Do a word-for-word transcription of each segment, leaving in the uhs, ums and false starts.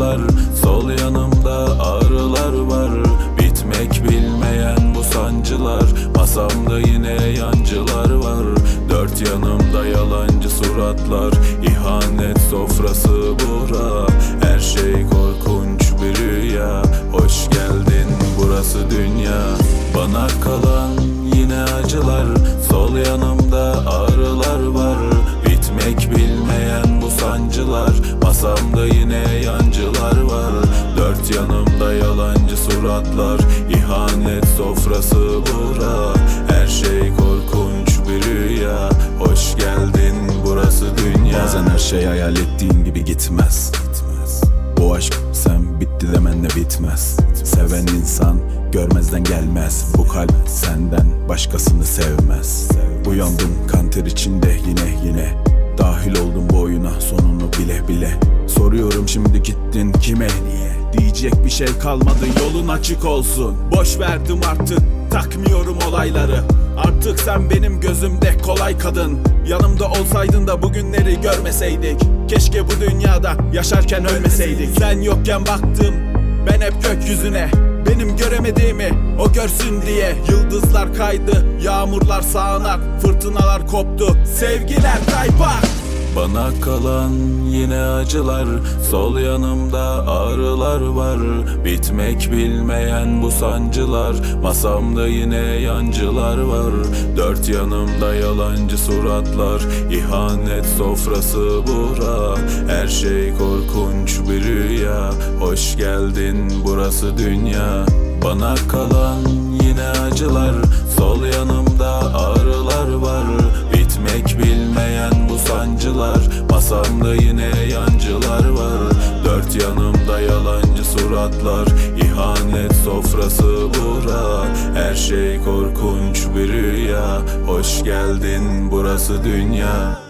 acılar, sol yanımda ağrılar var. Bitmek bilmeyen bu sancılar, masamda yine yancılar var. Dört yanımda yalancı suratlar, ihanet sofrası bura. Her şey korkunç bir rüya, hoş geldin burası dünya. Bana kalan yine acılar, sol yanımda ağrılar var. Bitmek bilmeyen bu sancılar, masamda yine yancılar var. Dört yanımda yalancı suratlar, ihanet sofrası bura. Her şey korkunç bir rüya, hoş geldin burası dünya. Bazen her şey hayal ettiğin gibi gitmez. Bu aşk sen bitti demenle bitmez. Seven insan görmezden gelmez. Bu kalp senden başkasını sevmez. Uyandım kan ter içinde yine yine. Dahil oldum bu oyuna sonunu bile bile. Soruyorum şimdi gittin kime niye? Diyecek bir şey kalmadı, yolun açık olsun. Boş verdim artık, takmıyorum olayları. Artık sen benim gözümde kolay kadın. Yanımda olsaydın da bugünleri görmeseydik. Keşke bu dünyada yaşarken ölmeseydik. Sen yokken baktım ben hep gökyüzüne, benim göremediğimi o görsün diye. Yıldızlar kaydı, yağmurlar sağanak, fırtınalar koptu, sevgiler kaypak. Bana kalan yine acılar, sol yanımda ağrılar var. Bitmek bilmeyen bu sancılar, masamda yine yancılar var. Dört yanımda yalancı suratlar, ihanet sofrası bura. Her şey korkunç bir rüya, hoş geldin burası dünya. Bana kalan yine acılar, sol yanımda ağrılar var. Bitmek bilmeyen bu sancılar, masamda yine yancılar var. Dört yanımda yalancı suratlar, ihanet sofrası bura. Her şey korkunç bir rüya, hoş geldin burası dünya.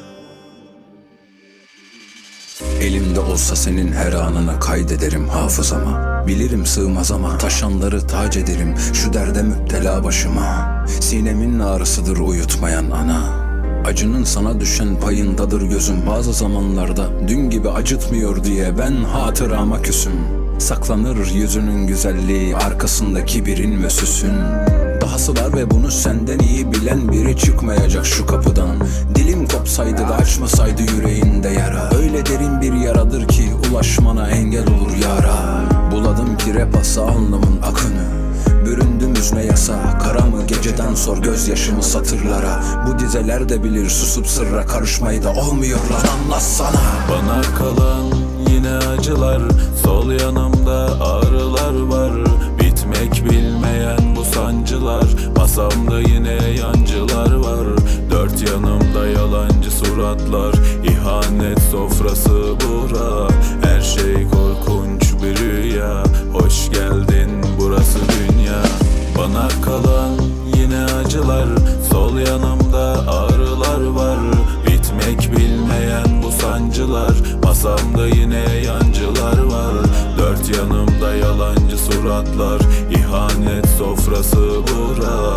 Elimde olsa senin her anını kaydederim hafızama. Bilirim sığmaz ama taşanları tac ederim şu derde müptela başıma. Sinemin ağrısıdır uyutmayan ana. Acının sana düşen payındadır gözüm. Bazı zamanlarda dün gibi acıtmıyor diye ben hatırama küsüm. Saklanır yüzünün güzelliği arkasında kibirin ve süsün. Dahası var ve bunu senden iyi bilen biri çıkmayacak şu kapıdan. Dilim kopsaydı da açmasaydı yüreğinde yara. Öyle derin bir yaradır ki ulaşmana engel olur yara. Buladım ki repasa alnımın akını. Büründüm üzne yasa, kara mı geceden sor gözyaşımı satırlara. Bu dizeler de bilir susup sırra karışmayı da olmuyor lan anlatsana. Bana kalan yine acılar, sol yanımda ağrılar var. Bitmek bilmeyen bu sancılar, masamda yine yancılar var. Dört yanımda yalancı suratlar, ihanet sofrası bura. Her şey korkunç bir rüya, hoş geldin burası dünya. Bana kalan yine acılar, sol yanımda ağrılar var. Bitmek bilmeyen bu sancılar, masamda yine yancılar var. Dört yanımda yalancı suratlar, ihanet sofrası bura.